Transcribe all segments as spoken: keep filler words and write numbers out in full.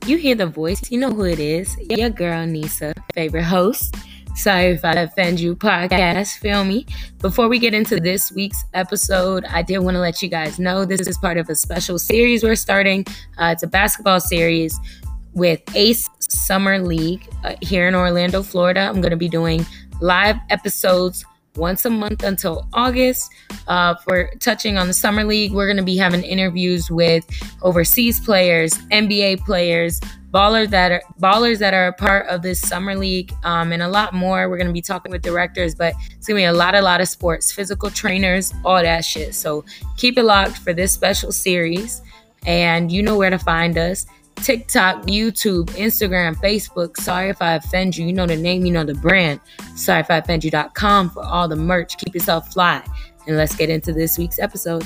you hear the voice, you know who it is. Your girl, Nisa, favorite host. Sorry if I offend you, podcast, feel me? Before we get into this week's episode, I did want to let you guys know this is part of a special series we're starting. Uh, it's a basketball series with Ace Summer League uh, here in Orlando, Florida. I'm going to be doing live episodes once a month until August. Uh, for touching on the Summer League, we're going to be having interviews with overseas players, N B A players, ballers that are ballers that are a part of this Summer League, um, and a lot more. We're going to be talking with directors, but it's going to be a lot, a lot of sports, physical trainers, all that shit. So keep it locked for this special series, and you know where to find us. TikTok, YouTube, Instagram, Facebook. Sorry if I offend you. You know the name, you know the brand. Sorry if I offend you dot com for all the merch. Keep yourself fly. And let's get into this week's episode.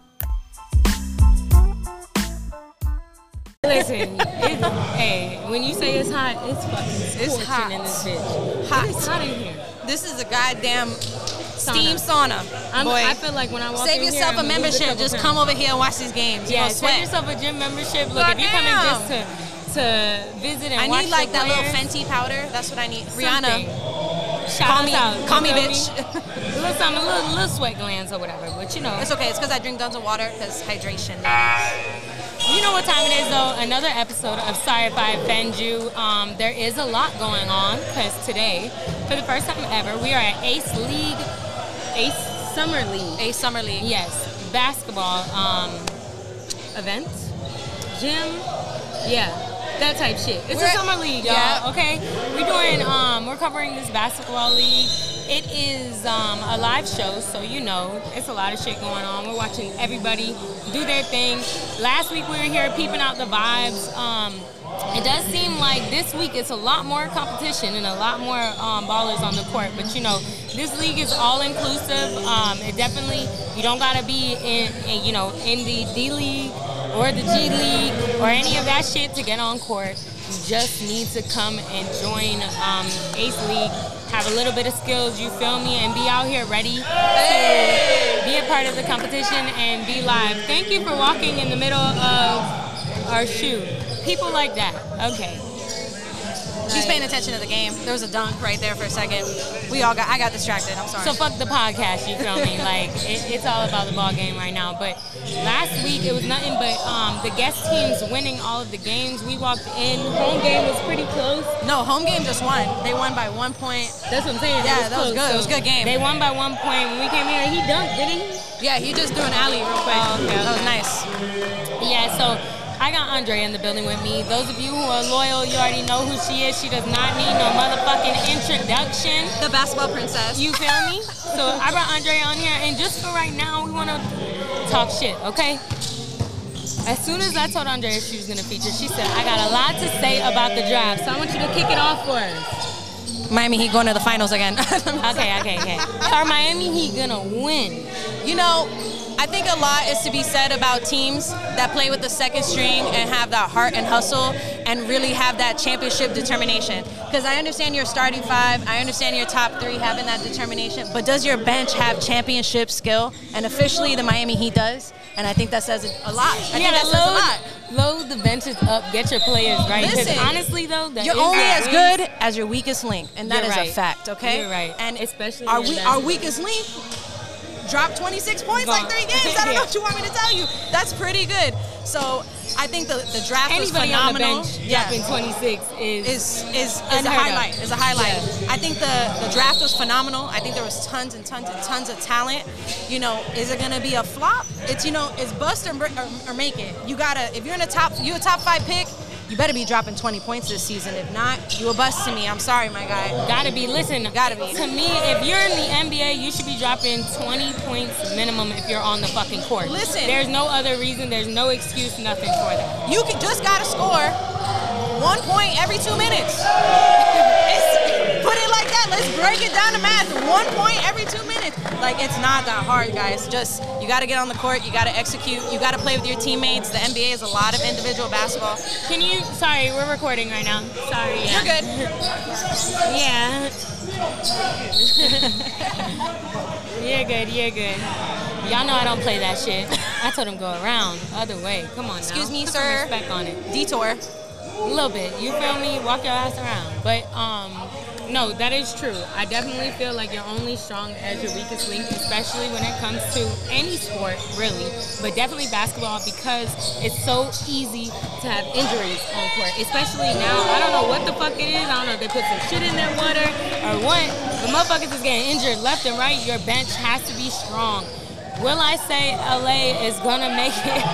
Listen, it's, hey, when you say it's hot, it's fucking it's hot in this bitch. Hot. It's hot in here. This is a goddamn steam sauna. I'm, Boy, I feel like when I walk save in yourself here, a membership. Just come over here and watch these games. You yeah, sweat. save yourself a gym membership. Look, God if you're coming damn. just to to visit and I watch need like the that players, little Fenty powder. That's what I need. something. Rihanna, Shout call us me, out. call me, You feel bitch. A little something, a little, little sweat glands or whatever, but you know. It's okay. It's because I drink tons of water. Because hydration. You know what time it is, though? Another episode of Sorry If I Offend You. Um, there is a lot going on because today, for the first time ever, we are at Ace League, Ace Summer League. Ace Summer League. Yes, basketball um, event, gym, yeah, that type shit. It's We're, a summer league, y'all. Yeah. Okay, we're doing, um, we're covering this basketball league. It is um, a live show, so you know, it's a lot of shit going on. We're watching everybody do their thing. Last week we were here peeping out the vibes. Um, it does seem like this week it's a lot more competition and a lot more um, ballers on the court. But you know, this league is all inclusive. Um, it definitely, you don't gotta be in, in, you know, in the D League or the G League or any of that shit to get on court. You just need to come and join um, Ace League. Have a little bit of skills, you feel me, and be out here ready to be a part of the competition and be live. Thank you for walking in the middle of our shoe. People like that. Okay. She's paying attention to the game. There was a dunk right there for a second. We all got. I got distracted. I'm sorry. So fuck the podcast. You feel me? Like it, it's all about the ball game right now. But last week it was nothing but um, the guest teams winning all of the games. We walked in. Home game was pretty close. No, home game just won. They won by one point. That's what I'm saying. Yeah, was that was close. good. So it was a good game. They won by one point. When we came here, he dunked, didn't he? Yeah, he just threw an alley real quick. Oh, okay, okay. That was nice. Yeah. So. I got Andre in the building with me. Those of you who are loyal, you already know who she is. She does not need no motherfucking introduction. The basketball princess. You feel me? So I brought Andre on here, and just for right now, we want to talk shit, okay? As soon as I told Andre she was going to feature, she said, I got a lot to say about the draft, so I want you to kick it off for us. Miami Heat going to the finals again. okay, okay, okay. Are Miami Heat going to win? You know, I think a lot is to be said about teams that play with the second string and have that heart and hustle and really have that championship determination. Because I understand your starting five, I understand your top three having that determination, but does your bench have championship skill? And officially the Miami Heat does, and I think that says a lot. I you think that says load, a lot. Load the benches up, get your players right. Listen, honestly though, that you're is only as wins. good as your weakest link, and that You're is right. a fact, okay? You're right. And especially our, in we, basketball. our weakest link dropped twenty-six points Gone. like three games. I don't know what you want me to tell you. That's pretty good. So I think the, the draft Anybody was phenomenal. on the bench yeah. dropping twenty-six is is is, is a unheard of. highlight. Is a highlight. Yeah. I think the, the draft was phenomenal. I think there was tons and tons and tons of talent. You know, is it gonna be a flop? It's you know, it's bust or, or, or make it. You gotta if you're in a top you a top five pick. You better be dropping twenty points this season. If not, you a bust to me. I'm sorry, my guy. Gotta be. Listen, Gotta be. To me, if you're in the N B A, you should be dropping twenty points minimum if you're on the fucking court. Listen. There's no other reason. There's no excuse, nothing for that. You can, just gotta score one point every two minutes. It's, put it like that. Let's break it down to math. One point every two minutes. Like, it's not that hard, guys. Just, you gotta get on the court. You gotta execute. You gotta play with your teammates. The N B A is a lot of individual basketball. Can you, sorry, we're recording right now. Sorry. Yeah. You're good. Yeah. You're good, you're good. Y'all know I don't play that shit. I told him go around, other way. Come on now. Excuse me, Put sir. some respect on it. Detour. A little bit. You feel me? Walk your ass around. But, um, no, that is true. I definitely feel like you're only strong as your weakest link, especially when it comes to any sport, really. But definitely basketball, because it's so easy to have injuries on court. Especially now, I don't know what the fuck it is. I don't know if they put some shit in their water or what. But motherfuckers is getting injured left and right. Your bench has to be strong. Will I say L A is going to make it?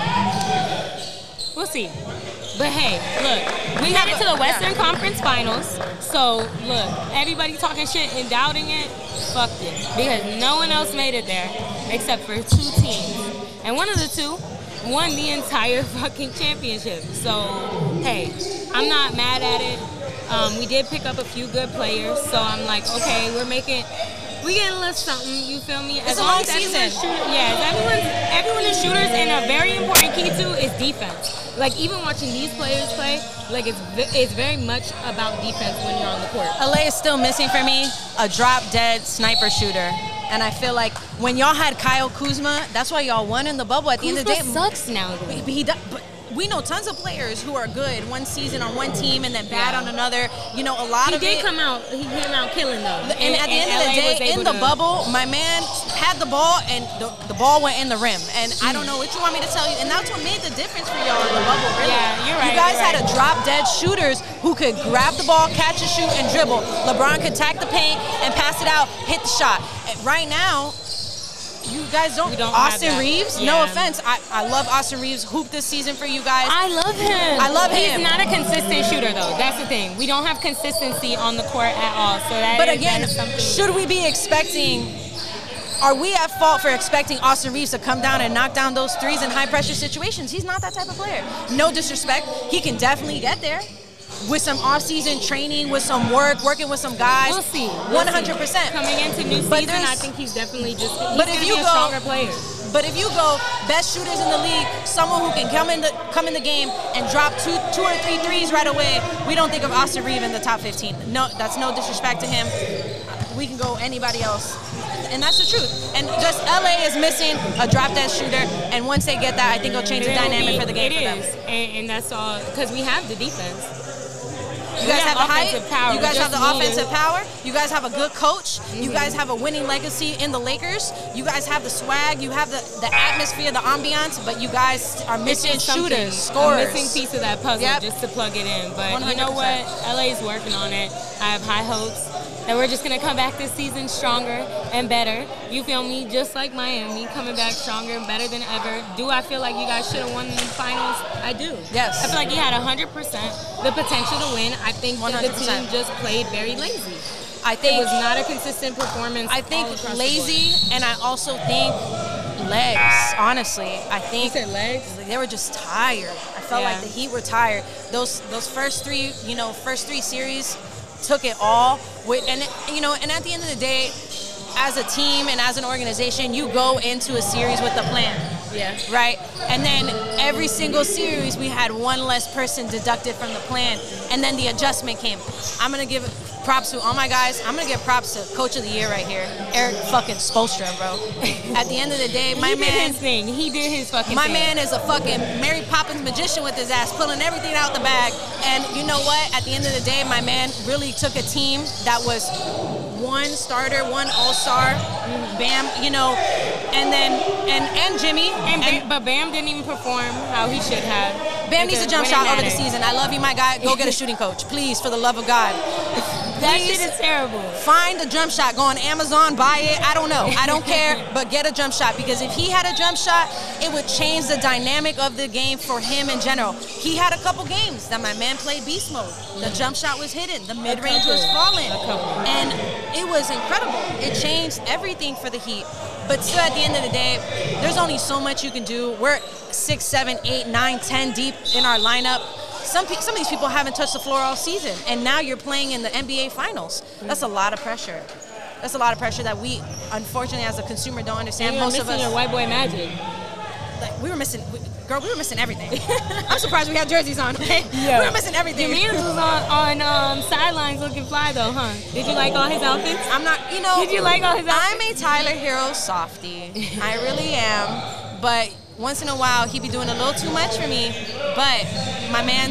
We'll see. But hey, look, we headed to the Western Conference Finals. So, look, everybody talking shit and doubting it, fuck it. Because no one else made it there except for two teams. And one of the two won the entire fucking championship. So, hey, I'm not mad at it. Um, we did pick up a few good players. So I'm like, okay, we're making... We getting a little something, you feel me? As it's a long season. Shooter, yeah, everyone, everyone is shooters, and a very important key too is defense. Like even watching these players play, like it's it's very much about defense when you're on the court. L A is still missing for me a drop dead sniper shooter, and I feel like when y'all had Kyle Kuzma, that's why y'all won in the bubble. At the Kuzma end of the day, sucks now. But he does. But we know tons of players who are good one season on one team and then bad yeah. on another. You know, a lot he of it. He did come out. He came out killing though. And, and at the and end L A of the day, in the to... bubble, my man had the ball and the, the ball went in the rim. And mm. I don't know what you want me to tell you. And that's what made the difference for y'all in the bubble. Really. Yeah, you're right. You guys had right. a drop dead shooters who could grab the ball, catch and shoot, and dribble. LeBron could attack the paint and pass it out, hit the shot. And right now. You guys don't, don't Austin Reeves, yeah. no offense. I, I love Austin Reeves. Hoop this season for you guys. I love him. I love He's him. He's not a consistent shooter, though. That's the thing. We don't have consistency on the court at all. So that But is, again, that is something. Should we be expecting, are we at fault for expecting Austin Reeves to come down and knock down those threes in high-pressure situations? He's not that type of player. No disrespect. He can definitely get there. With some off-season training, with some work, working with some guys. We'll see. We'll one hundred percent. See. Coming into new but season, I think he's definitely just he's but if you be a go, stronger player. But if you go best shooters in the league, someone who can come in the come in the game and drop two two or three threes right away, we don't think of Austin Reeves in the top fifteen. No, that's no disrespect to him. We can go anybody else. And that's the truth. And just L A is missing a drop-dead shooter, and once they get that, I think it'll change the dynamic be, for the game it for them. It is, and, and that's all, because we have the defense. You guys have, have the height. Power. You guys have the offensive it. power. You guys have a good coach. Mm-hmm. You guys have a winning legacy in the Lakers. You guys have the swag. You have the, the atmosphere, the ambiance. But you guys are missing shooters, scorers. A missing piece of that puzzle yep. just to plug it in. But one hundred percent. You know what? L A is working on it. I have high hopes that we're just going to come back this season stronger and better. You feel me? Just like Miami, coming back stronger and better than ever. Do I feel like you guys should have won the finals? I do. Yes. I feel like you had one hundred percent the potential to win. I think one hundred percent. The team just played very lazy. I think it was not a consistent performance. I think lazy, and I also think legs. Honestly, I think you said legs. They were just tired. I felt yeah. like the Heat were tired. Those those first three, you know, first three series took it all. With and you know, and at the end of the day, as a team and as an organization, you go into a series with a plan. Yeah. Right? And then every single series, we had one less person deducted from the plan. And then the adjustment came. I'm going to give props to all my guys. I'm going to give props to Coach of the Year right here, Eric fucking Spoelstra, bro. At the end of the day, my he man. He did his thing. He did his fucking my thing. My man is a fucking Mary Poppins magician with his ass, pulling everything out the bag. And you know what? At the end of the day, my man really took a team that was one starter, one all-star, Bam, you know, and then, and, and Jimmy. And, and But Bam didn't even perform how he should have. Bam needs a jump shot over the season. I love you, my guy. Go get a shooting coach, please, for the love of God. That shit is terrible. Find a jump shot. Go on Amazon, buy it. I don't know. I don't care, but get a jump shot, because if he had a jump shot, it would change the dynamic of the game for him in general. He had a couple games that my man played beast mode. The jump shot was hidden. The mid-range was falling. And it was incredible. It changed everything for the Heat. But still, at the end of the day, there's only so much you can do. We're six, seven, eight, nine, ten deep in our lineup. Some pe- some of these people haven't touched the floor all season, and now you're playing in the N B A Finals. That's a lot of pressure. That's a lot of pressure that we, unfortunately, as a consumer, don't understand. And Most you're of missing us, your white boy magic. Like, we were missing, we, girl, we were missing everything. I'm surprised we had jerseys on. Okay, yeah. We were missing everything. Jameer was on on um, sidelines looking fly though, huh? Did you like all his outfits? I'm not, you know. Did you like all his outfits? I'm a Tyler Hero softie. I really am, but once in a while, he be doing a little too much for me. But my man's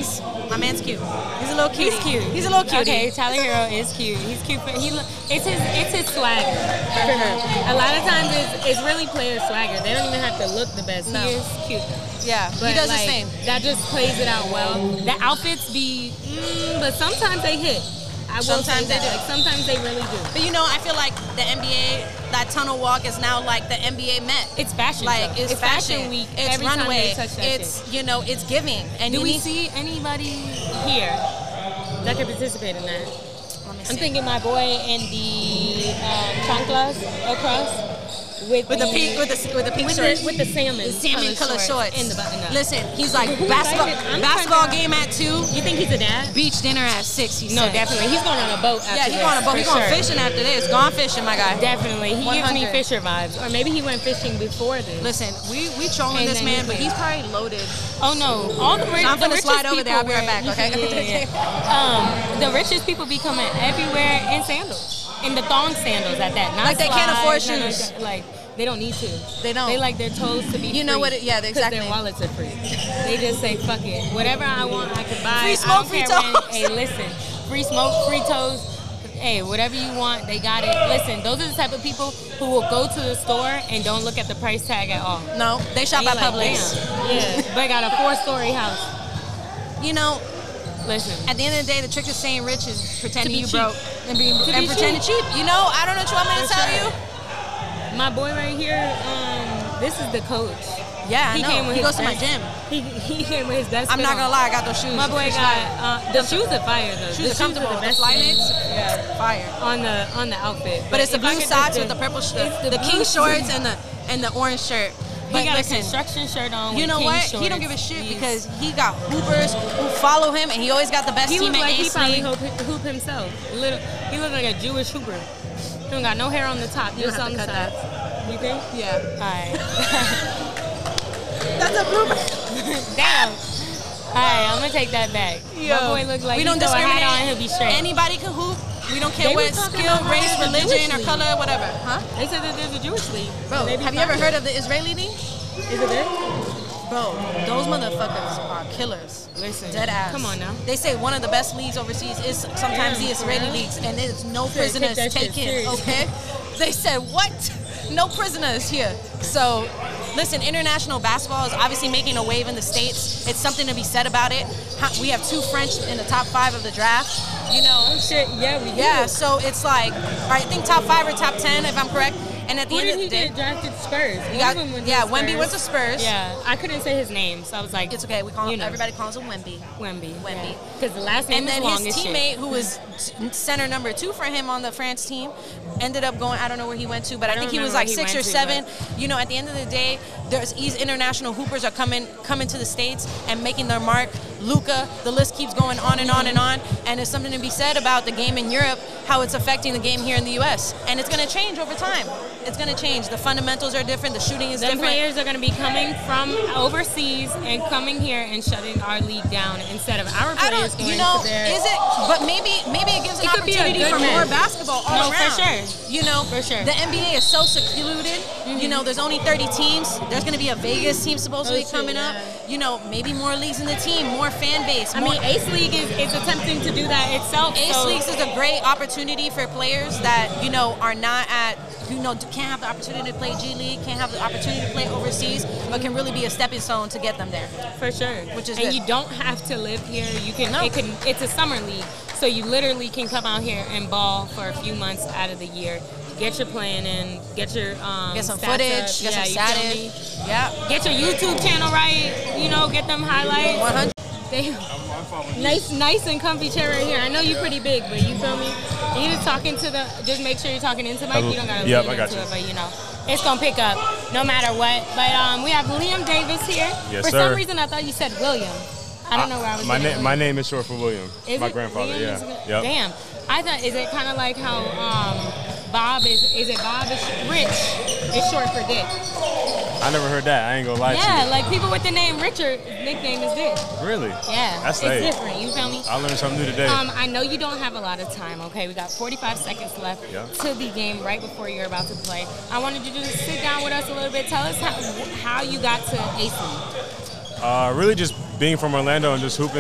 My man's cute. He's a little cute. He's cute. He's a little cutie. Okay, Tyler Hero is cute. He's cute. But he, it's his, it's his swagger for him. A lot of times, it's, it's really player swagger. They don't even have to look the best. No. He is cute. Yeah, But he does like, the same. That just plays it out well. The outfits be, mm, but sometimes they hit. I will Sometimes say that. they do. Like, sometimes they really do. But you know, I feel like the N B A, that tunnel walk is now like the N B A Met. It's fashion. Like show. it's, it's fashion. fashion week. It's every runway. Time they touch that it's shit. you know, it's giving. And Do you we need, see anybody here that could participate in that? Let me I'm see. thinking my boy in the um, chanclas across with, with the pink with the with the pink with shorts. the, with the salmon The salmon color shorts. in the button up. Listen, he's like Who basketball invited- I'm basketball trying to- game at two, You think he's a dad? beach dinner at six. He No, said. definitely. He's going on a boat after Yeah, he's this, going on a boat. for He's going sure. fishing after this. Gone fishing, my guy. Definitely. He gives me one hundred. Fisher vibes. Or maybe he went fishing before this. Listen, we we trolling And this then man, he's but like- he's probably loaded. Oh no! All the rich. So I'm the gonna richest slide over there. I'll be people right back, wear- okay? Yeah, yeah. Um, the richest people be coming everywhere in sandals, in the thong sandals at that. Not Like they can't afford slides, none of shoes. that. Like they don't need to. They don't. They like their toes to be. You know free, what it- yeah, because exactly. their wallets are free. They just say fuck it, whatever I want, I can buy. Free I smoke, don't free care when- toes. Hey, listen, free smoke, free toes. Hey, whatever you want, they got it. Listen, those are the type of people who will go to the store and don't look at the price tag at all. No, they shop And at you're like, Publix. damn. Yeah, they got a four-story house. You know, Listen. at the end of the day, the trick of staying rich is pretending be you cheap. broke and, being, To and be pretending cheap. You know, I don't know what you want me to For tell sure. you. My boy right here, um, this is the coach. Yeah, I He know. came with He his goes to my best- gym. He, he came with his best. I'm fit not on. gonna lie, I got those shoes. My boy It's got fire. uh, the shoes are fire though. Shoes the are comfortable. the The best fly thing. knits? Yeah. Fire. On the on the outfit. But it's the if I blue could socks just with the do- purple, sh- it's the, the king blue- shorts and the and the orange shirt. He But got listen, a construction shirt on. you with know king what? Shorts. He don't give a shit He's- because he got hoopers who follow him, and he always got the best he team looks at like he Ace probably League. hoop, hoop himself. Little, he looks like a Jewish hooper. He don't got no hair on the top. You don't just have on to the cut side. that. You think? Yeah. All right. That's a blooper. Damn. All right, I'm gonna take that back. Yo, My boy look like we he don't throw a discriminate. hat on, he'll be straight. Anybody can hoop. We don't care They were what talking skill, about race, how there's a religion, Jewish or league. color, whatever. Huh? They said that there's a Jewish league. Bro, They be have you ever fire. heard of the Israeli league? Is it there? Bro, those motherfuckers are killers. Listen, Dead ass. come on now. They say one of the best leagues overseas is sometimes Yeah, the for Israeli real? leagues, and there's no Should take prisoners that shit taken. serious. Okay? They said what? No prisoners here. So, listen, international basketball is obviously making a wave in the States. It's something to be said about it. How- We have two French in the top five of the draft. You know, Oh shit, yeah, we do. yeah. So it's like, I think top five or top ten, if I'm correct. And at the Who end did of he the day, get drafted? Spurs. One you got, of them went to yeah, Spurs. Wemby went to Spurs. Yeah, I couldn't say his name, so I was like, It's okay. We call him, you know, everybody calls him Wemby. Wemby. Wemby. Because the last name And is then long his as shit. teammate, who was center number two for him on the France team, ended up going. I don't know where he went to, but I, I don't think he was remember like where he six or went to, seven. You know, at the end of the day, there's these international hoopers are coming coming to the States and making their mark. Luka, the list keeps going on and on and on. And there's something to be said about the game in Europe, how it's affecting the game here in the U S. And it's going to change over time. It's going to change. The fundamentals are different. The shooting is Them different. players are going to be coming from overseas and coming here and shutting our league down instead of our I players don't, going you know, to their. is it? But maybe, maybe it gives an It could be a opportunity good for more match. basketball all No, around. for sure. You know, For sure. the N B A is so secluded. You know, there's only thirty teams. There's going to be a Vegas team supposedly Oh, shit, coming up. yeah. You know, maybe more leagues in the team, more fan base. I more, mean, Ace League is, is attempting to do that itself. Ace so Leagues is a great opportunity for players that, you know, are not at, you know, can't have the opportunity to play G League, can't have the opportunity to play overseas, but can really be a stepping stone to get them there. For sure. Which is and good. you don't have to live here. You can. No. It can. It's a summer league, so you literally can come out here and ball for a few months out of the year. Get your playing in. Get your um. Get some stats footage, up. get yeah, some you feel me? status. Yeah. Get your YouTube channel right. You know, get them highlights. one hundred. Damn. Nice, nice and comfy chair right here. I know you're pretty big, but you feel me? You just talking to the. Just make sure you're talking into the mic. You don't gotta Yep, lean I got into you. it, but you know, it's gonna pick up no matter what. But um, we have Liam Davis here. Yes, For sir. some reason, I thought you said William. I don't know where I was. My getting name, it. my name is short for William. Is my it? grandfather. Liam Yeah. is good? Yep. Damn. I thought, is it kind of like how um, Bob is? Is it Bob is Rich? Is short for Dick. I never heard that. I ain't gonna lie Yeah, to like people with the name Richard, nickname is Dick. you. Really? Yeah, That's it's late. different. You feel me? I learned something new today. Um, I know you don't have a lot of time, okay? We got forty-five seconds left Yeah. to the game right before you're about to play. I wanted you to just sit down with us a little bit. Tell us how, how you got to Ace League. Uh, really just being from Orlando and just hooping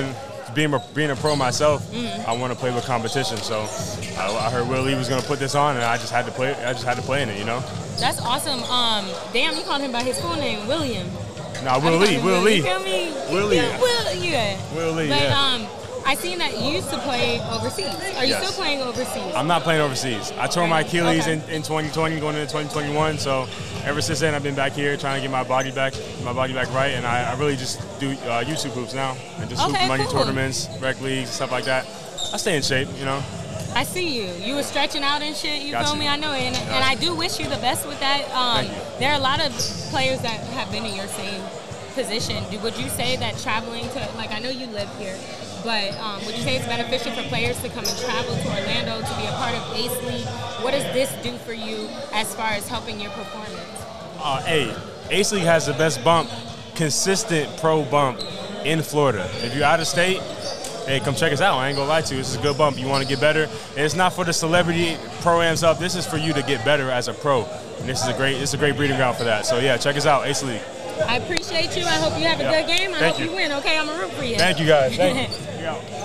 being a, being a pro myself, mm-hmm. I want to play with competition. So I, I heard Willie was going to put this on, and I just had to play. I just had to play in it, you know. That's awesome. Um, damn, you called him by his full name, William. Nah, Will Lee. Will Lee. You feel me? Will Lee. Yeah, Will, yeah. Will Lee. But yeah. um, I seen that you used to play overseas. Are you yes. still playing overseas? I'm not playing overseas. I tore my Achilles okay. in, in twenty twenty, going into twenty twenty-one. So ever since then, I've been back here trying to get my body back, my body back right, and I, I really just do uh, YouTube hoops now and just okay, hoop money cool. tournaments, rec leagues, stuff like that. I stay in shape, you know. I see you. You were stretching out and shit. You Got feel you. me? I know, and, and I do wish you the best with that. Um, there are a lot of players that have been in your same position. Do, would you say that traveling to, like, I know you live here, but um, would you say it's beneficial for players to come and travel to Orlando to be a part of Ace League? What does this do for you as far as helping your performance? Uh, hey, Ace League has the best bump, consistent pro bump in Florida. If you're out of state, hey, come check us out. I ain't gonna lie to you. This is a good bump. You want to get better. And it's not for the celebrity pro-ams up. This is for you to get better as a pro. And this is a great, this is a great breeding ground for that. So yeah, check us out, Ace League. I appreciate you. I hope you have a yeah. good game. I Thank hope you. you win. Okay, I'm gonna root for you. Thank you guys. Thank you.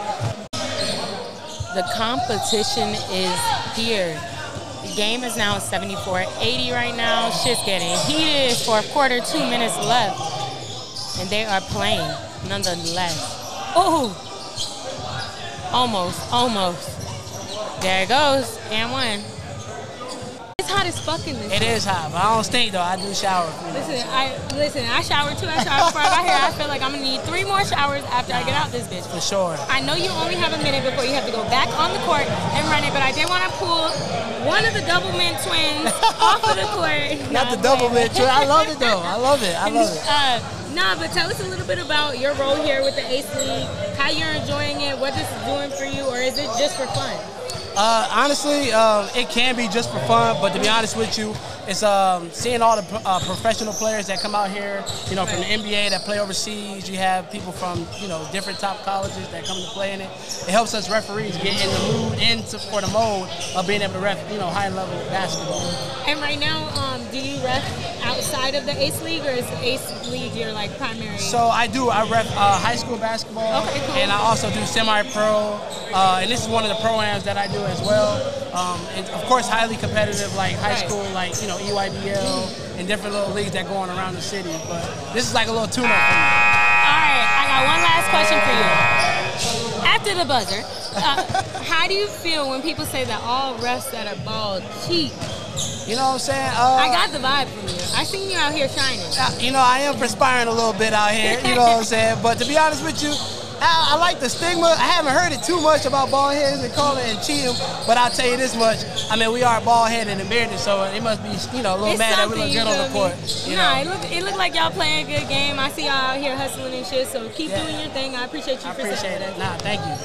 The competition is here. The game is now seventy-four eighty right now. Shit's getting heated. Fourth quarter, two minutes left. And they are playing nonetheless. Oh! Almost, almost. There it goes. And one. It's hot as fuck in this. It is hot, but I don't stink though. I do shower. Listen, I listen. I showered too. I showered before I got here. I feel like I'm gonna need three more showers after I get out this bitch. For sure. I know you only have a minute before you have to go back on the court and run it, but I did want to pull one of the Doublemint twins off of the court. Not the Doublemint twin. I love it though. I love it. I love it. Uh, nah, but tell us a little bit about your role here with the Ace League, how you're enjoying it, what this is doing for you, or is it just for fun? Uh, honestly, uh, it can be just for fun, but to be honest with you, it's um, seeing all the uh, professional players that come out here, you know, from the N B A that play overseas. You have people from, you know, different top colleges that come to play in it. It helps us referees get in the mood and to, for the mode of being able to ref, you know, high-level basketball. And right now, um, do you ref outside of the Ace League, or is Ace League your, like, primary? So I do. I ref uh, high school basketball, okay, cool. And I also do semi-pro, uh, and this is one of the pro-ams that I do as well. Um, and of course, highly competitive, like high right. school, like, you know, E Y B L and different little leagues that go on around the city. But this is like a little tune-up for me. All right, I got one last question for you. After the buzzer, uh, how do you feel when people say that all refs that are bald cheat? You know what I'm saying? Uh, I got the vibe from you. I seen you out here shining. Uh, you know, I am perspiring a little bit out here. You know what I'm saying? But to be honest with you, I, I like the stigma. I haven't heard it too much about bald heads and calling and cheating, but I'll tell you this much. I mean, we are bald headed and bearded, so it must be, you know, a little it's mad that we look good on the court. You nah, know? it look it look like y'all playing a good game. I see y'all out here hustling and shit, so keep yeah. doing your thing. I appreciate you I for appreciate saying it. Nah, thank you.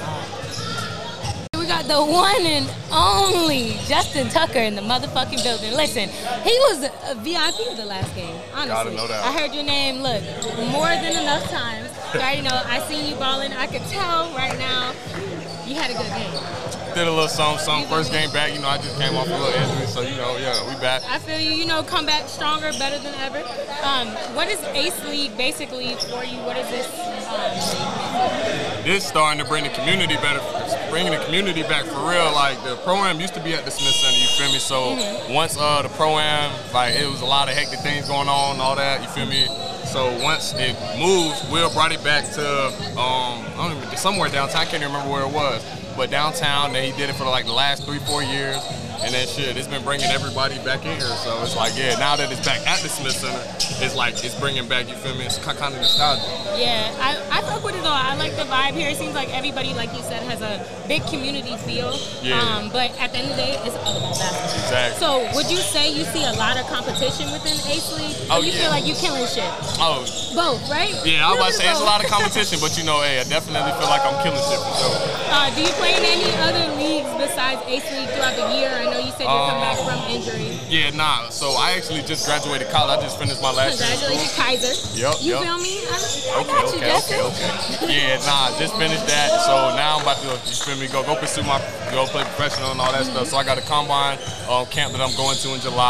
We got the one and only Justin Tucker in the motherfucking building. Listen, he was a V I P of the last game, honestly. Gotta know that. I heard your name, look, more than enough times. You already know, I seen you balling. I could tell right now you had a good game. Did a little something, something. First game back, you know, I just came off a little injury, so, you know, yeah, we back. I feel you, you know, come back stronger, better than ever. Um, what is Ace League basically for you? What is this? Um, This starting to bring the community better, bringing the community back for real. Like, the Pro-Am used to be at the Smith Center, you feel me? So mm-hmm. once uh, the Pro-Am, like, it was a lot of hectic things going on, all that, you feel me? So once it moved, Will brought it back to, um, I don't even, somewhere downtown, I can't even remember where it was. But downtown, then he did it for like the last three, four years. And then shit, it's been bringing everybody back in here. So it's like, yeah, now that it's back at the Smith Center, it's like, it's bringing back, you feel me? It's kind of nostalgic. Yeah, I, I fuck with it though. I like the vibe here. It seems like everybody, like you said, has a big community feel. Yeah. Um, but at the end of the day, it's all about basketball. Exactly. So would you say you see a lot of competition within Ace League? Or Oh, you yeah. feel like you killing shit? Oh. Both, right? Yeah, I was about to say, it's a lot of both. competition, but you know, hey, I definitely feel like I'm killing shit for sure. Uh, do you play in any other leagues besides Ace League throughout the year? I know you said you're coming back from injury. Yeah, nah. So I actually just graduated college. I just finished my last year. Congratulations, Kaiser. Yep, You yep. feel me? I, I Okay, got you, okay, Justin. okay, okay. Yeah, nah, just finished that. So now I'm about to, you feel me, go go pursue my, go play professional and all that mm-hmm. stuff. So I got a combine um, camp that I'm going to in July.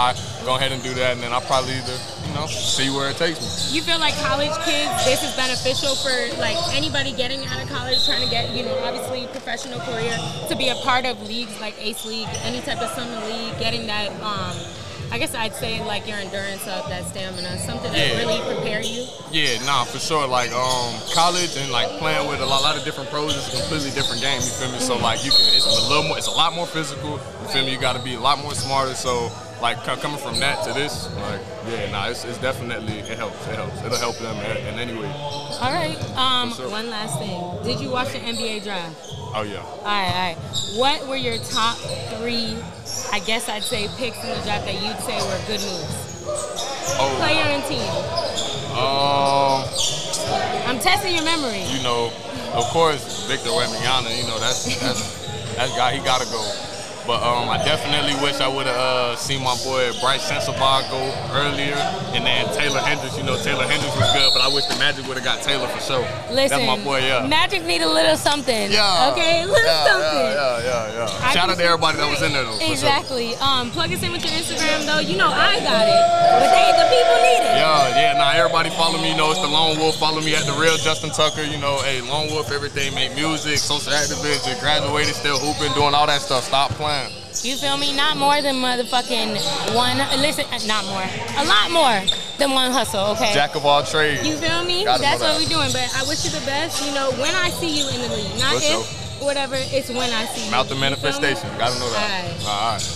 go ahead and do that, and then I'll probably either, you know, see where it takes me. You feel like college kids, this is beneficial for like anybody getting out of college, trying to get, you know, obviously professional career, to be a part of leagues like Ace League, any type of summer league, getting that, um, I guess I'd say like your endurance up, that stamina, something that Yeah. really prepare you. Yeah, nah, for sure. Like um, college and like playing with a lot, lot of different pros is a completely different game. You feel me? So like you can, it's a little more, it's a lot more physical. You feel me? You got to be a lot more smarter. So like c- coming from that to this, like yeah, nah, it's, it's definitely it helps. It helps. It'll help them in, in any way. All right. Um, For sure. one last thing. Did you watch the N B A draft? Oh yeah. All right, all right. What were your top three, I guess I'd say, picks in the draft that you'd say were good moves? Oh. Player and team. Um. I'm testing your memory. You know, of course, Victor Wembanyama. You know, that's that's that guy. He gotta go. But um, I definitely wish I would have uh, seen my boy Bryce Sensabaugh go earlier, and then Taylor Hendricks. You know, Taylor Hendricks was good, but I wish the Magic would have got Taylor for sure. Listen, that's my boy. Yeah. Magic need a little something. Yeah. Okay, a little yeah, something. Yeah, yeah, yeah. I Shout out to appreciate- everybody that was in there though. for sure. Exactly. Um, plug us in with your Instagram though. You know I got it, but they the people need it. Yeah, yeah, nah, everybody follow me, you know, it's the Lone Wolf. Follow me at the real Justin Tucker, you know, hey, Lone Wolf, everything, make music, social activist, graduated, still hooping, doing all that stuff. Stop playing. You feel me? Not more than motherfucking one. Listen, not more. A lot more than one hustle. Okay. Jack of all trades. You feel me? Gotta That's know what that. we're doing. But I wish you the best. You know, when I see you in the league, not For sure. if, whatever. It's when I see you. Mouth the You feel me? manifestation. Gotta know that. All right.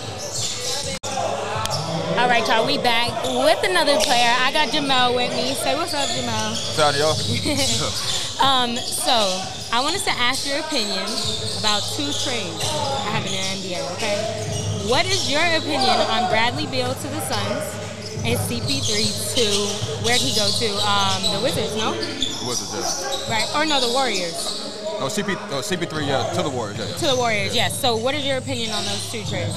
All right, y'all. We back with another player. I got Jamel with me. Say what's up, Jamel. What's up, y'all? Um, so I want us to ask your opinion about two trades that happened in the N B A. Okay. What is your opinion on Bradley Beal to the Suns and C P three to where'd he go to? Um, the Wizards, no? The Wizards, yeah. Right. Or no, the Warriors. No, C P, no, C P three, yeah, to the Warriors, yeah. To the Warriors, yes. So what is your opinion on those two trades?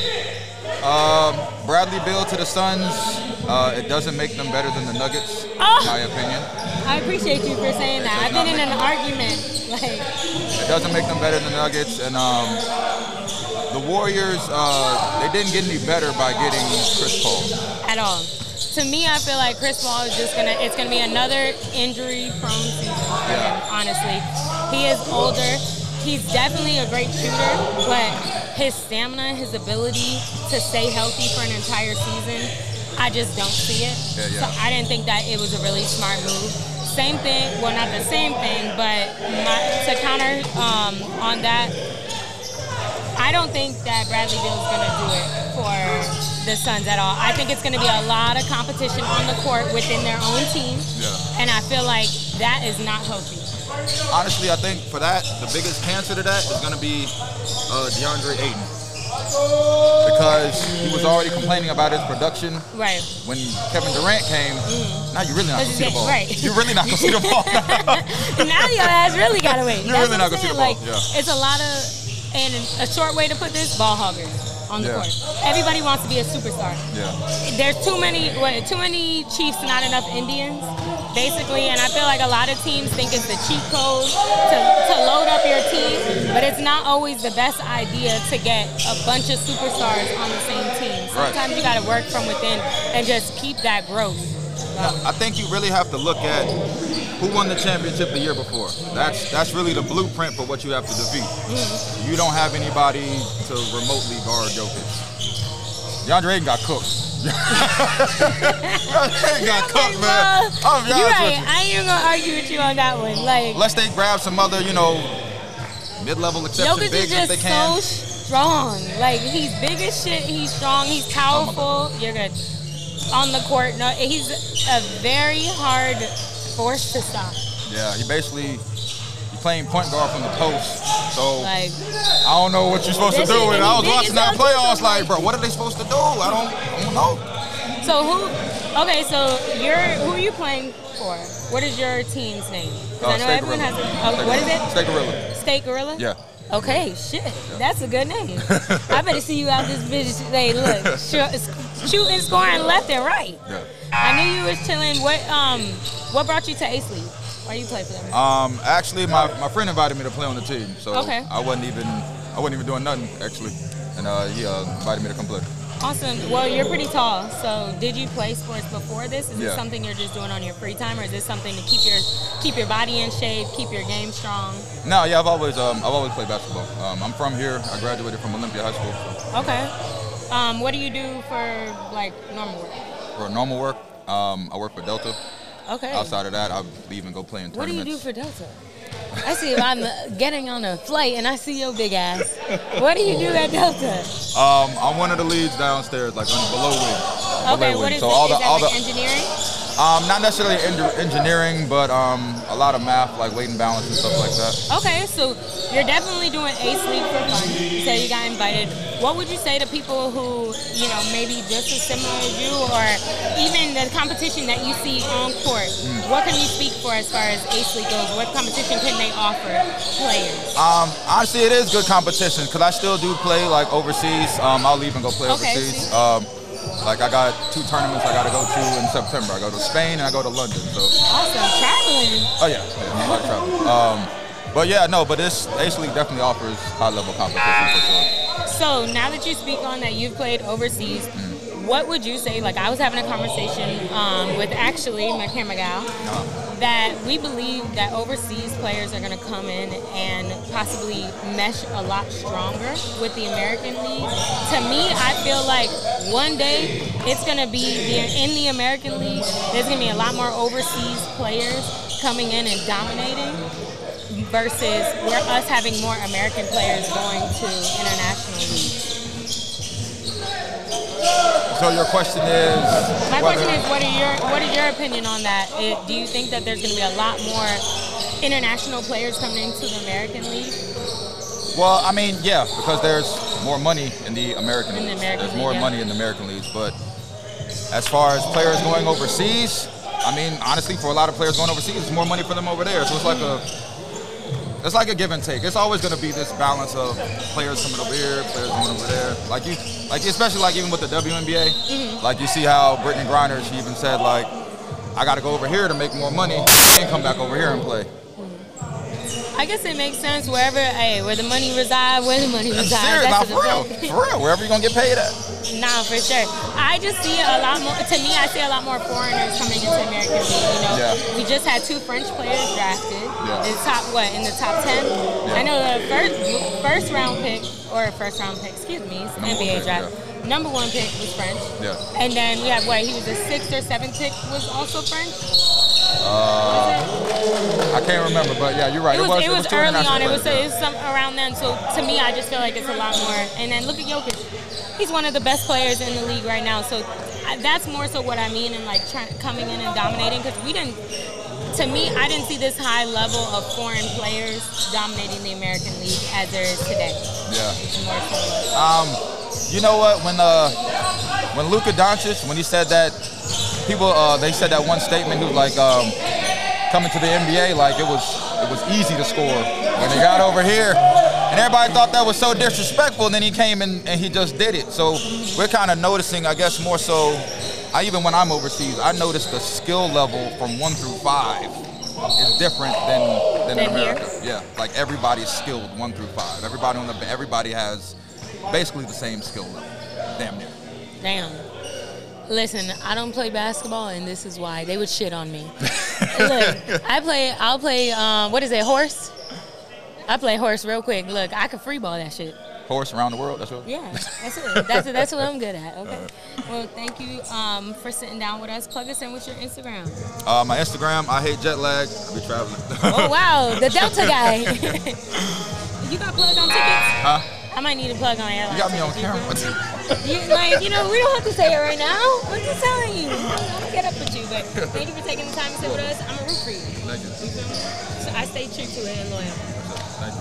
Um, Bradley Beal to the Suns, uh, it doesn't make them better than the Nuggets, Oh. in my opinion. I appreciate you for saying that. I've been in an argument. Like, It doesn't make them better than the Nuggets, and um, the Warriors, uh, they didn't get any better by getting Chris Paul. at all. To me, I feel like Chris Paul is just gonna, it's gonna be another injury-prone season for him, honestly. He is older. He's definitely a great shooter, but his stamina, his ability to stay healthy for an entire season, I just don't see it. Yeah, yeah. So I didn't think that it was a really smart move. Same thing, well, not the same thing, but my, to counter um, on that, I don't think that Bradley Beal is going to do it for the Suns at all. I think it's going to be a lot of competition on the court within their own team, Yeah. and I feel like that is not healthy. Honestly, I think for that, the biggest cancer to that is going to be uh, DeAndre Ayton. Because he was already complaining about his production Right. when Kevin Durant came. Now you're really not going to see the ball. Right. You're really not going to see the ball. Now your ass really got to wait. You're That's really what not I'm gonna see the saying. ball, Like, yeah. it's a lot of, and a short way to put this, ball hoggers on the Yeah. court. Everybody wants to be a superstar. Yeah. There's too many, what, too many Chiefs, not enough Indians, basically. And I feel like a lot of teams think it's the cheat code to, to load up your team, but it's not always the best idea to get a bunch of superstars on the same team. Right. Sometimes you got to work from within and just keep that growth. I think you really have to look at who won the championship the year before. That's that's really the blueprint for what you have to defeat. You don't have anybody to remotely guard Jokic. DeAndre Ayton got cooked. DeAndre Ayton got cooked, man. I'll be You're honest right. with you. I ain't even gonna argue with you on that one. Like, Unless they grab some other, you know, mid-level exception Jokic is bigs if they just can. so strong. Like, he's big as shit. He's strong. He's powerful. You're good. On the court, no, he's a very hard force to stop. Yeah, he basically he playing point guard from the post. So Like, I don't know what you're supposed to This do. shit And is I was big watching as that hell, playoffs too, like, bro, what are they supposed to do? I don't, I don't know. so who? Okay, so you're who are you playing for? What is your team's name? 'Cause Uh, I know State everyone Gorilla. has. A, oh, State what is Gorilla. it? State Gorilla. State Gorilla. Yeah. Okay, shit, that's a good name. I better see you out this bitch. Hey, look, shoot, shooting, scoring left and right. Yeah. I knew you was chilling. What um, what brought you to Ace League? Why you play for them? Um, actually, my, my friend invited me to play on the team, so Okay. I wasn't even I wasn't even doing nothing actually, and uh, he uh, invited me to come play. Awesome. Well, you're pretty tall. So, did you play sports before this? Is Yeah. this something you're just doing on your free time, or is this something to keep your keep your body in shape, keep your game strong? No, yeah, I've always um, I've always played basketball. Um, I'm from here. I graduated from Olympia High School. So. Okay. Um, what do you do for like normal work? For normal work, um, I work for Delta. Okay. Outside of that, I leave and go play in What do tournaments. you do for Delta? I see if I'm getting on a flight and I see your big ass. What do you do at Delta? Um, I'm one of the leads downstairs, like on below wing. Okay, below what wing. is so it? all Is the, that all like the, engineering? Um, not necessarily en- engineering, but um, a lot of math, like weight and balance and stuff like that. Okay, so you're definitely doing Ace League for fun. You said you got invited. What would you say to people who, you know, maybe just as similar as you, or even the competition that you see on court? Mm. What can you speak for as far as Ace League goes? What competition can they offer players? Um, honestly, it is good competition because I still do play like overseas. Um, I'll even go play Okay, overseas. see? Um, like I got two tournaments I got to go to in September. I go to Spain and I go to London. So. Awesome, traveling. Oh yeah, yeah, a lot of travel. Um, but yeah, no, but this Ace League definitely offers high level competition for sure. So now that you speak on that, you've played overseas. Mm. What would you say? Like I was having a conversation um, with actually my camera gal. Uh-huh. That we believe that overseas players are going to come in and possibly mesh a lot stronger with the American League. To me, I feel like one day it's going to be the, in the American League, there's going to be a lot more overseas players coming in and dominating versus we're us having more American players going to international leagues. So your question is? My question is, what are your what is your opinion on that? It, do you think that there's going to be a lot more international players coming into the American League? Well, I mean, yeah, because there's more money in the American in the leagues. American there's league, more yeah. money in the American leagues, but as far as players going overseas, I mean, honestly, for a lot of players going overseas, there's more money for them over there. So it's like a It's like a give and take. It's always going to be this balance of players coming over here, players coming over there. Like you, like especially like even with the W N B A, mm-hmm. like you see how Brittany Griner, she even said like, I got to go over here to make more money and come back over here and play. I guess it makes sense wherever, hey, where the money resides, where the money That's resides. serious, That's nah, for real, for real, wherever you're going to get paid at. Nah, for sure. I just see a lot more, to me, I see a lot more foreigners coming into American League, you know. Yeah. We just had two French players drafted. Yeah. In the top, what, in the top ten? Yeah. I know the first first round pick, or first round pick, excuse me, it's Number N B A one pick, draft. yeah. Number one pick was French. Yeah. And then we had, what, he was a sixth or seventh pick was also French? Uh, I can't remember, but yeah, you're right. It was, it was, it was two early international on. It was, players, it was some around then. So to me, I just feel like it's a lot more. And then look at Jokic. He's one of the best players in the league right now. So that's more so what I mean in like try, coming in and dominating. Because we didn't, to me, I didn't see this high level of foreign players dominating the American League as there is today. Yeah. It's more so. Um, you know what? When uh, when Luka Doncic, when he said that, people uh, they said that one statement. He was like, um, coming to the N B A, like it was it was easy to score. When he got over here, and everybody thought that was so disrespectful. And then he came in and he just did it. So we're kind of noticing, I guess, more so. I even when I'm overseas, I noticed the skill level from one through five is different than than in America. Yeah, like everybody's skilled one through five. Everybody on the everybody has basically the same skill level. Damn near. Damn. Listen, I don't play basketball, and this is why. They would shit on me. Look, I play, I'll play, um, what is it, horse? I play horse real quick. Look, I can free ball that shit. Horse around the world, that's what? Yeah, that's it. That's, that's what I'm good at, okay? Well, thank you um, for sitting down with us. Plug us in with your Instagram. Uh, my Instagram, I hate jet lag. I be traveling. Oh, wow, the Delta guy. You got plugged on tickets? Huh? I might need a plug on airline. You got me on camera. You, like, you know, we don't have to say it right now. I'm just telling you. I'm going to get up with you. But thank you for taking the time to sit with us. I'm a root for you. Thank you. You feel me? So I stay true to it and loyal. Thank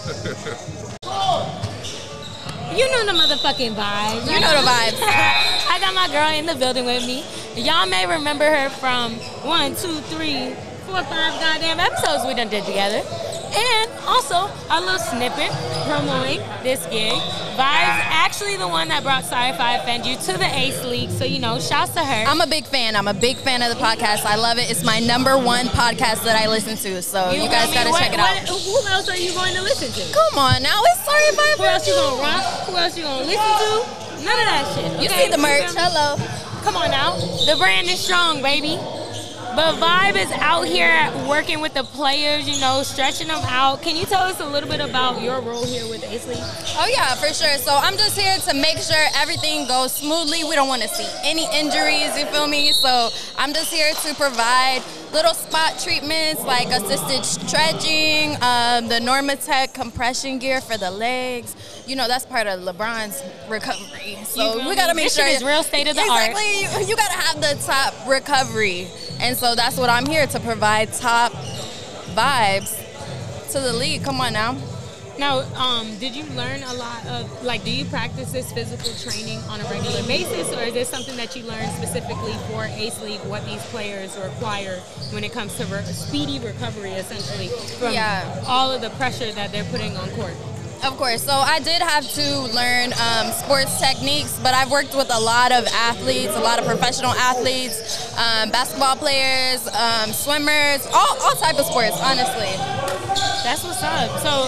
you. You know the motherfucking vibes. You know the vibes. I got my girl in the building with me. Y'all may remember her from one, two, three, four, five goddamn episodes we done did together. And also, our little snippet promoting this gig. Vibes actually the one that brought Sorry If I Offend You to the Ace League, so, you know, shouts to her. I'm a big fan. I'm a big fan of the podcast. I love it. It's my number one podcast that I listen to, so you, you guys got to check it out. What, who else are you going to listen to? Come on now. It's Sorry If I Offend You. Who else you going to rock? Who else you going to listen to? None of that shit. You okay? see the merch. You feel me? Hello. Come on now. The brand is strong, baby. But Vibe is out here working with the players, you know, stretching them out. Can you tell us a little bit about your role here with Ace League? Oh, yeah, for sure. So I'm just here to make sure everything goes smoothly. We don't want to see any injuries, you feel me? So I'm just here to provide little spot treatments like assisted stretching, um, the Normatec compression gear for the legs. You know, that's part of LeBron's recovery. So we got to make this sure. This shit is real state of the art. Exactly. You got to have the top recovery. And so that's what I'm here to provide, top vibes to the league. Come on now. Now, um, did you learn a lot of, like, do you practice this physical training on a regular basis, or is this something that you learned specifically for Ace League, what these players require when it comes to re- speedy recovery, essentially, from yeah. all of the pressure that they're putting on court? Of course. So I did have to learn um, sports techniques, but I've worked with a lot of athletes, a lot of professional athletes, um, basketball players, um, swimmers, all, all type of sports, honestly. That's what's up. So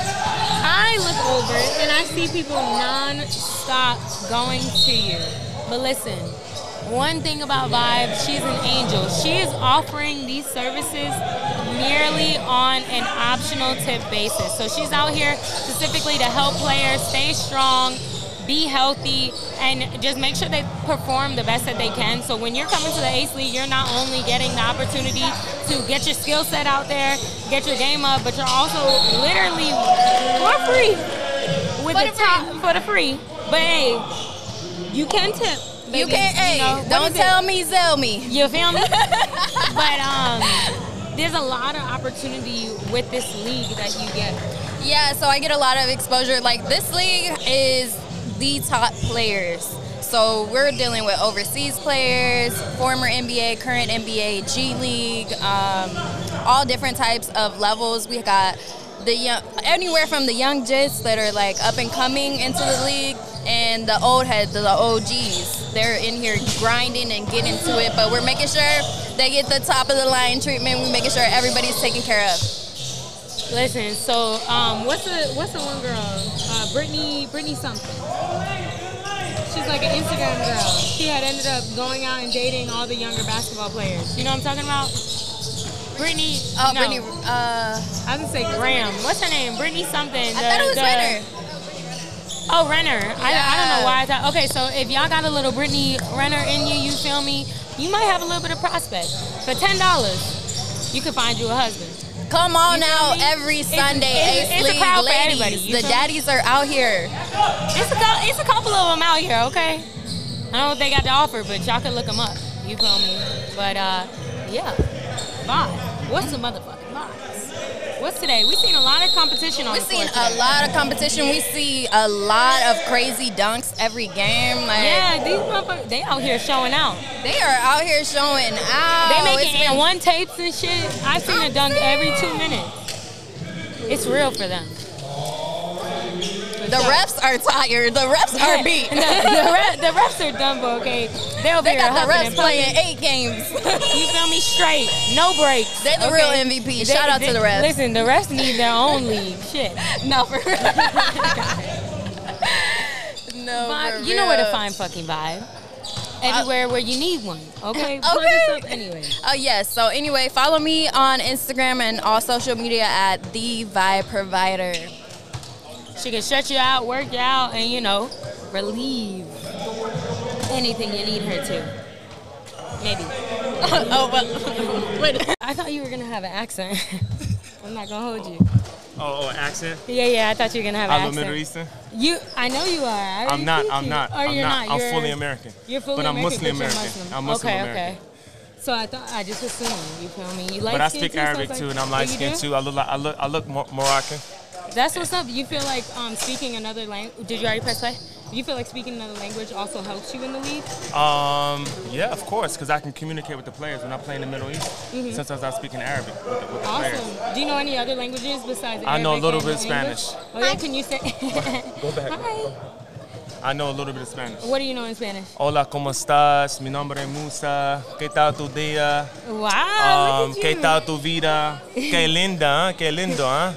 I look over and I see people non-stop going to you. But listen, one thing about Vibe, she's an angel. She is offering these services merely on an optional tip basis. So she's out here specifically to help players stay strong, be healthy, and just make sure they perform the best that they can. So when you're coming to the Ace League, you're not only getting the opportunity to get your skill set out there, get your game up, but you're also literally for free with for the, the top free. for the free. But hey, you can tip. Baby. You can't, hey, you know, don't tell me, sell me. You feel me? But um, there's a lot of opportunity with this league that you get. Yeah, so I get a lot of exposure. Like, this league is the top players. So we're dealing with overseas players, former N B A, current N B A, G League, um, all different types of levels. We got the young, anywhere from the young jits that are like up and coming into the league, and the old heads, the O Gs. They're in here grinding and getting to it, but we're making sure they get the top of the line treatment. We're making sure everybody's taken care of. Listen, so um, what's the what's the one girl? Uh, Brittany, Brittany something. She's like an Instagram girl. She had ended up going out and dating all the younger basketball players. You know what I'm talking about? Brittany. Oh, no. Brittany. Uh, I was gonna say Graham. What's her name? Brittany something. I The, thought it was the, Renner. Oh, Renner. I, Yeah. I don't know why I thought. Okay, so if y'all got a little Brittany Renner in you, you feel me? You might have a little bit of prospect. For ten dollars, you can find you a husband. Come on You feel out me? every It's- Sunday, it's- Ace it's a League crowd for everybody, ladies. you The feel me? daddies are out here. It's a, cou- it's a couple of them out here, okay? I don't know what they got to offer, but y'all can look them up. You feel me? But, uh, yeah. Vibe. What's the motherfucking vibes? What's today? We've seen a lot of competition on We've the court seen a today. lot of competition. We see a lot of crazy dunks every game. Like, Yeah, these motherfuckers, they out here showing out. they are out here showing out. They making It's been- and one tapes and shit. I've seen a dunk every two minutes. It's real for them. The refs are tired. The refs are beat. the, the, ref, the refs are done, but okay. They'll be They got the huffing refs and playing puffing. eight games. You feel me? Straight. No breaks. They're the okay? real M V P. Shout out to the refs. Listen, the refs need their own league. Shit. No, for real. No, Vibe, for you know where to real. find fucking Vibe. Everywhere where you need one. Okay? Plug Okay. us up anyway. Oh, yes. So, anyway, follow me on Instagram and all social media at The Vibe Provider. She can stretch you out, work you out, and, you know, relieve anything you need her to. Maybe. Oh, well. Wait. I thought you were going to have an accent. I'm not going to hold you. Oh, oh, accent? Yeah, yeah, I thought you were going to have an I'm a accent. Middle Eastern. You, I know you are. I already I'm not. see I'm you. not. Or I'm you're not. not. I'm You're, fully American. You're fully but I'm American, Muslim but you're American. Muslim. I'm Muslim okay, American. okay. So I thought I just assumed. You feel me? You like But I skin speak too, Arabic stuff too, like- and I'm Oh, light you skinned do? too. I look like I look I look Mor- Moroccan. That's what's up. You feel like um, speaking another language? Did you already press play? Do you feel like speaking another language also helps you in the league? Um, yeah, of course, because I can communicate with the players when I play in the Middle East. Mhm. Sometimes I'm speaking Arabic with the, with the players. Awesome. Do you know any other languages besides Arabic? I know a little and bit of English? Spanish. Oh yeah, can you say? Go back. Hi. I know a little bit of Spanish. What do you know in Spanish? Hola, ¿cómo estás? Mi nombre es Musa. ¿Qué tal tu día? Wow, Um, look at ¿Qué you. tal tu vida? Qué linda, ¿eh? Qué lindo, ¿eh?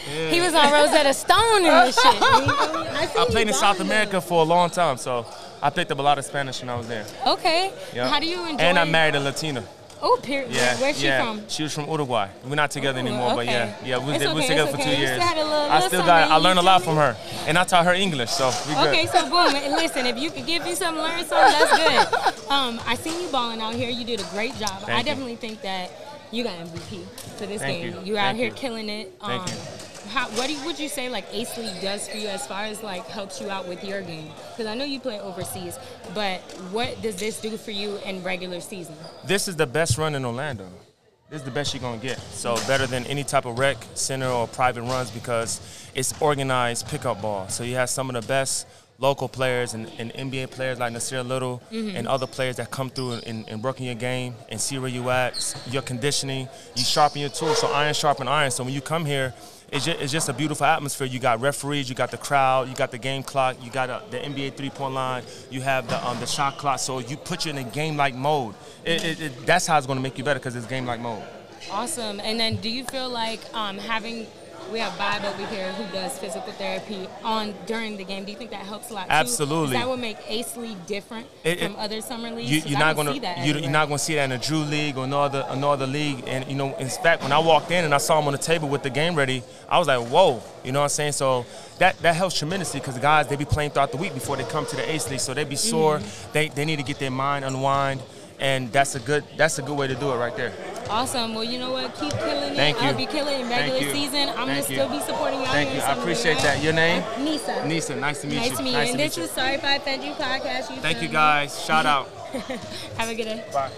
Yeah. He was on Rosetta Stone and this shit. I, I played in South America for a long time, so I picked up a lot of Spanish when I was there. Okay. Yep. How do you enjoy? And I married a Latina. Oh, period. Yeah, Where's she yeah. from? She was from Uruguay. We're not together Ooh, anymore, okay. but yeah, yeah, we, It's we was okay, together it's for okay. two You years. still had a little- I little still something got. I in learned a you, lot too. from her, and I taught her English, so we good. Okay, so boom. Listen, if you could give me something, learn something, that's good. Um, I seen you balling out here. You did a great job. Thank I you. definitely think that you got M V P for this Thank game. you. You're out Thank here you. killing it. Thank Um, you. How, what do you, would you say like Ace League does for you as far as like helps you out with your game? Because I know you play overseas, but what does this do for you in regular season? This is the best run in Orlando. This is the best you're going to get. So better than any type of rec, center, or private runs because it's organized pickup ball. So you have some of the best local players and, and N B A players like Nasir Little Mm-hmm. and other players that come through and, and work in your game and see where you at, your conditioning. You sharpen your tools, so iron sharpen iron. So when you come here, it's just, it's just a beautiful atmosphere. You got referees, you got the crowd, you got the game clock, you got uh, the N B A three-point line, you have the um, the shot clock. So you put you in a game-like mode. It, it, it, that's how it's going to make you better because it's game-like mode. Awesome. And then do you feel like um, having, we have Bob over here who does physical therapy on during the game. Do you think that helps a lot too? Absolutely. Is that what make Ace League different It- from it- other summer leagues? You, 'Cause you're I not don't gonna see that you, you're everywhere. not gonna see that in a Drew League or no other no other league. And you know, in fact, when I walked in and I saw him on the table with the game ready, I was like, whoa, you know what I'm saying? So that that helps tremendously because the guys they be playing throughout the week before they come to the Ace League, so they be sore. Mm-hmm. They they need to get their mind unwind, and that's a good that's a good way to do it right there. Awesome. Well, you know what? Keep killing it. Thank I you. hope you kill it in regular Thank you. season. I'm Thank gonna you. still be supporting you out Thank here. you. in I Summer appreciate League. that. Your name? Nisa. Nisa, nice to meet you. Nice to meet you. Nice and to this meet is you. Sorry If I Offend You podcast. You Thank feel you me? guys. Shout out. Have a good day. Bye.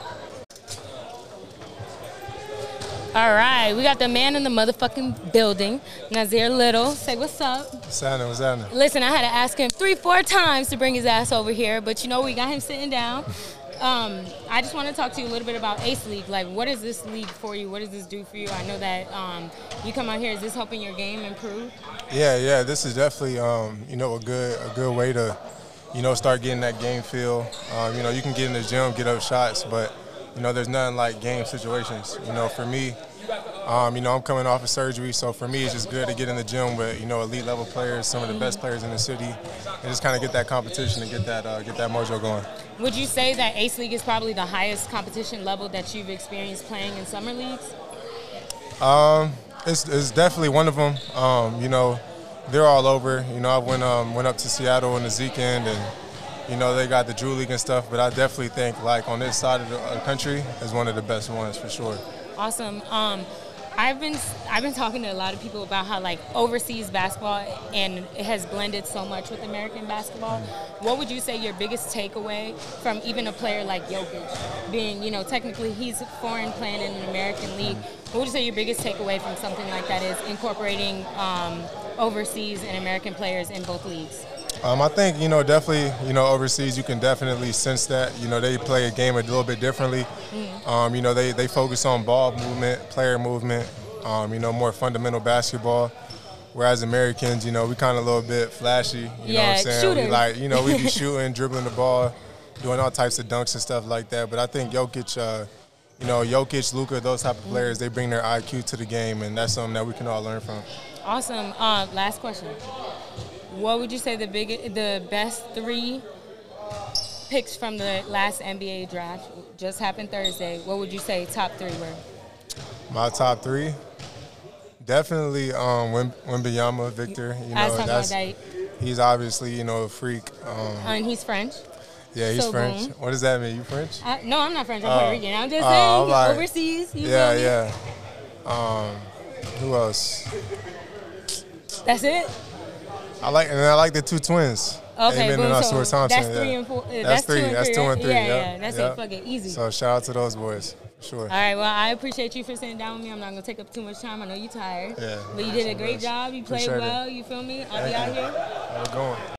All right, we got the man in the motherfucking building, Nasir Little. Say what's up. What's happening? What's happening? Listen, I had to ask him three, four times to bring his ass over here, but you know we got him sitting down. Um, I just want to talk to you a little bit about Ace League. Like, what is this league for you? What does this do for you? I know that um, you come out here. Is this helping your game improve? Yeah, yeah. This is definitely, um, you know, a good a good way to, you know, start getting that game feel. Um, you know, you can get in the gym, get up shots, but you know, there's nothing like game situations. You know, for me, um, you know, I'm coming off of surgery, so for me, it's just good to get in the gym with, you know, elite level players, some of the best players in the city, and just kind of get that competition and get that uh, get that mojo going. Would you say that Ace League is probably the highest competition level that you've experienced playing in summer leagues? Um, it's, it's definitely one of them. Um, you know, they're all over. You know, I went um, went up to Seattle in the Zeke end, and you know they got the Drew League and stuff. But I definitely think like on this side of the uh, country is one of the best ones for sure. Awesome. Um, I've been I've been talking to a lot of people about how like overseas basketball and it has blended so much with American basketball. What would you say your biggest takeaway from even a player like Jokic, being, you know, technically he's foreign playing in an American league? What would you say your biggest takeaway from something like that is incorporating um, overseas and American players in both leagues? Um, I think, you know, definitely, you know, overseas you can definitely sense that. You know, they play a game a little bit differently. Mm-hmm. Um, you know, they, they focus on ball movement, player movement, um, you know, more fundamental basketball. Whereas Americans, you know, we kind of a little bit flashy. You yeah, know what I'm saying? shooters. We like, you know, we be shooting, dribbling the ball, doing all types of dunks and stuff like that. But I think Jokic, uh, you know, Jokic, Luka, those type of players, they bring their I Q to the game, and that's something that we can all learn from. Awesome. Uh, last question. What would you say the big, the best three picks from the last N B A draft just happened Thursday? What would you say top three were? My top three, definitely um, Wim- Wembanyama, Victor. You I was know, talking that's about that. he's obviously you know a freak. Um, And he's French. yeah, he's so French. boom. What does that mean? You French? I, no, I'm not French. I'm Oh. Puerto Rican. I'm just Oh, saying, I'm like- overseas. You yeah, feel me? yeah. Um, who else? That's it. I like and I like the two twins. Okay, Amen boom. and So Oscar Thompson. that's three yeah. and four. Uh, That's, that's three. Two and that's three, two right? and three. Yeah, yep, yeah. That's yep. it. Fuck it, easy. So shout out to those boys, for sure. All right, well, I appreciate you for sitting down with me. I'm not going to take up too much time. I know you're tired. Yeah. But you did a great job. You played Appreciate it. well. You feel me? I'll Thank be out you. here. How it going?